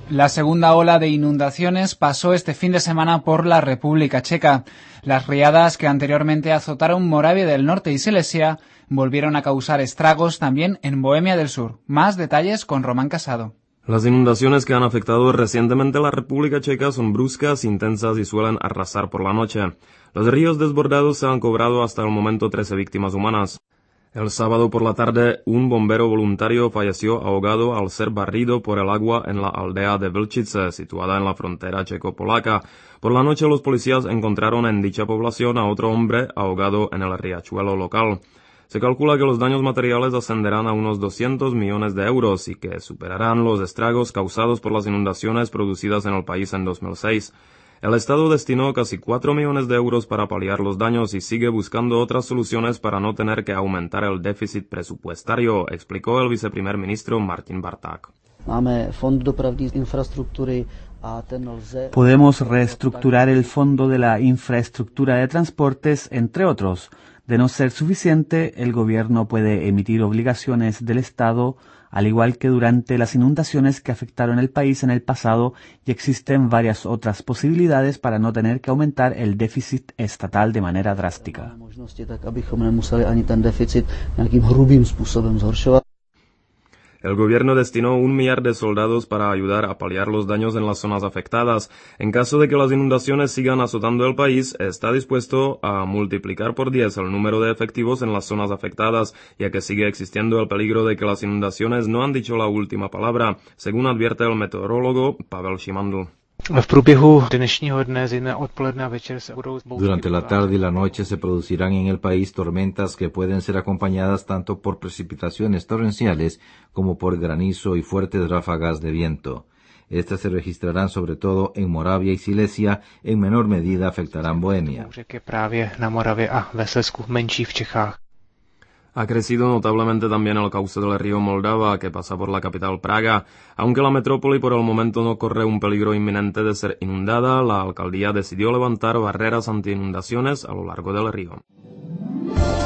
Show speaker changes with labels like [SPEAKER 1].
[SPEAKER 1] La segunda ola de inundaciones pasó este fin de semana por la República Checa. Las riadas que anteriormente azotaron Moravia del Norte y Silesia volvieron a causar estragos también en Bohemia del Sur. Más detalles con Román Casado.
[SPEAKER 2] Las inundaciones que han afectado recientemente a la República Checa son bruscas, intensas y suelen arrasar por la noche. Los ríos desbordados se han cobrado hasta el momento 13 víctimas humanas. El sábado por la tarde, un bombero voluntario falleció ahogado al ser barrido por el agua en la aldea de Vlčice, situada en la frontera checo-polaca. Por la noche los policías encontraron en dicha población a otro hombre ahogado en el riachuelo local. Se calcula que los daños materiales ascenderán a unos 200 millones de euros y que superarán los estragos causados por las inundaciones producidas en el país en 2006. El Estado destinó casi 4 millones de euros para paliar los daños y sigue buscando otras soluciones para no tener que aumentar el déficit presupuestario, explicó el viceprimer ministro Martin Barták.
[SPEAKER 3] Podemos reestructurar el Fondo de la Infraestructura de Transportes, entre otros. De no ser suficiente, el gobierno puede emitir obligaciones del Estado, al igual que durante las inundaciones que afectaron el país en el pasado, y existen varias otras posibilidades para no tener que aumentar el déficit estatal de manera drástica.
[SPEAKER 2] El gobierno destinó 1 millar de soldados para ayudar a paliar los daños en las zonas afectadas. En caso de que las inundaciones sigan azotando el país, está dispuesto a multiplicar por 10 el número de efectivos en las zonas afectadas, ya que sigue existiendo el peligro de que las inundaciones no han dicho la última palabra, según advierte el meteorólogo Pavel Šimandl.
[SPEAKER 4] Durante la tarde y la noche se producirán en el país tormentas que pueden ser acompañadas tanto por precipitaciones torrenciales como por granizo y fuertes ráfagas de viento. Estas se registrarán sobre todo en Moravia y Silesia, en menor medida afectarán Bohemia.
[SPEAKER 2] Ha crecido notablemente también el cauce del río Moldava, que pasa por la capital Praga. Aunque la metrópoli por el momento no corre un peligro inminente de ser inundada, la alcaldía decidió levantar barreras anti-inundaciones a lo largo del río.